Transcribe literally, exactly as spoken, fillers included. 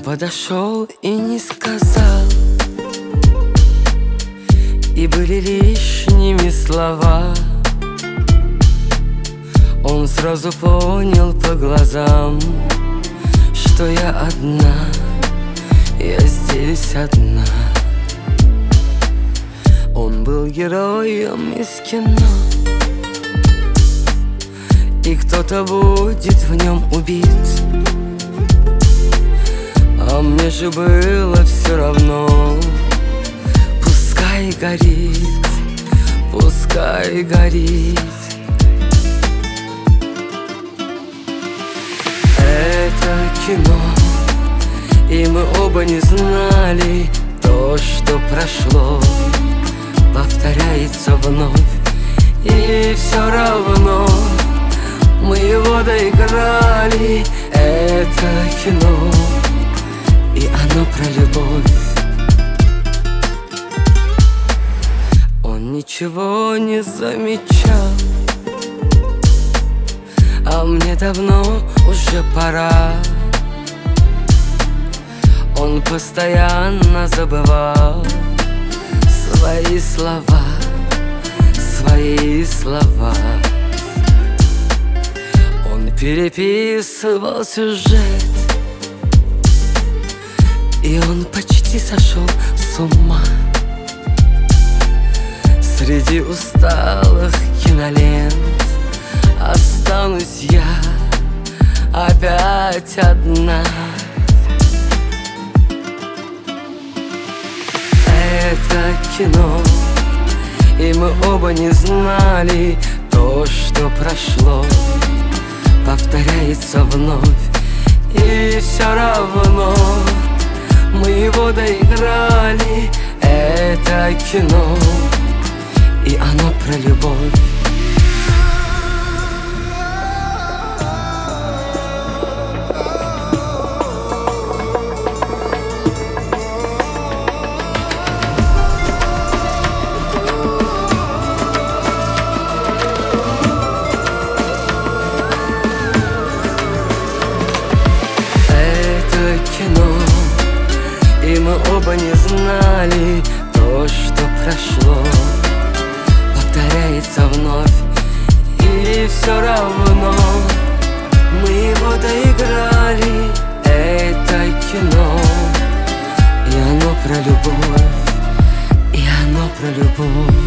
подошел и не сказал, и были лишними слова. Он сразу понял по глазам, что я одна, я здесь одна. Он был героем из кино, и кто-то будет в нем убит. А мне же было все равно. Пускай горит, пускай горит. Это кино, и мы оба не знали, то, что прошло, повторяется вновь. И все равно мы его доиграли. Это кино, и оно про любовь. Он ничего не замечал, а мне давно уже пора. Он постоянно забывал свои слова, свои слова. Он переписывал сюжет, и он почти сошел с ума. Среди усталых кинолент останусь я опять одна. Это кино, и мы оба не знали, то, что прошло, повторяется вновь. И все равно мы его доиграли. Это кино, и оно про любовь. И мы оба не знали, то, что прошло, повторяется вновь. И все равно мы его доиграли. Это кино, и оно про любовь, и оно про любовь.